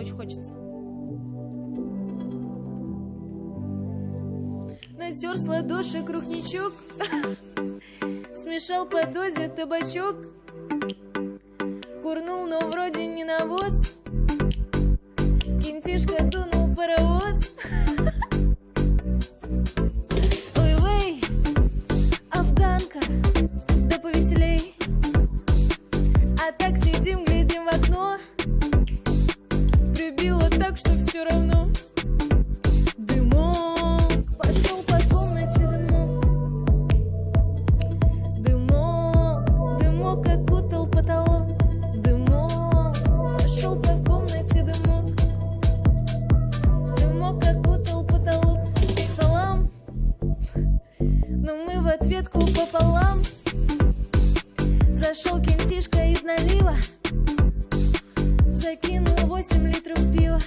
очень хочется. Натер с ладоши крупничок, смешал по дозе табачок, курнул, но вроде не навоз, кентишка дунул паровоз. Ой-вей, афганка, да повеселей. А так сидим, глядим в окно, прибило так, что все равно. Дымок пошел по комнате, дымок. Дымок, дымок окутал потолок. Дымок пошел по комнате, дымок. Дымок окутал потолок. Салам, но мы в ответку пополам. Зашел кентишка из налива, закинул 8 литров пива.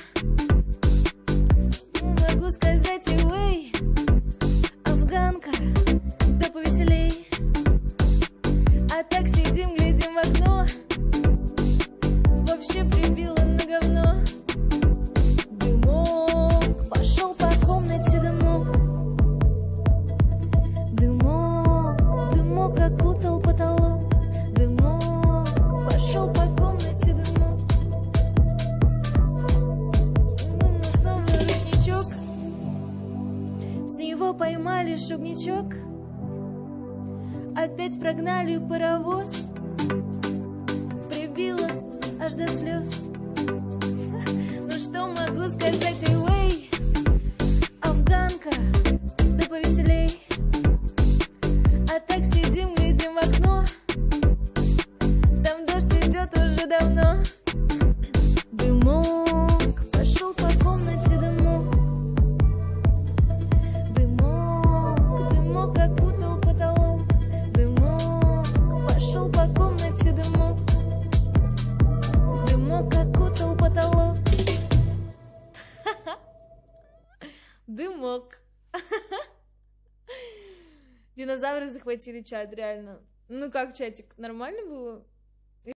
Могу сказать, эй, афганка, да повеселей. А так сидим, глядим в окно, вообще прибило на говно. Дымок пошел по комнате, дымок. Дымок, дымок окутал потолок. Дымок пошел по комнате, дымок. Но снова ручничок, с него поймали шубничок, опять прогнали паровоз, прибило аж до слез. Ну что могу сказать, эй, афганка, да повеселей. А так сидим, глядим в окно, там дождь идет уже давно. Дымок пошел по комнате, дымок. Дымок, дымок окутал потолок. Дымок пошел по комнате, дымок. Дымок окутал потолок. Дымок. Динозавры захватили чат, реально. Ну как, чатик, нормально было?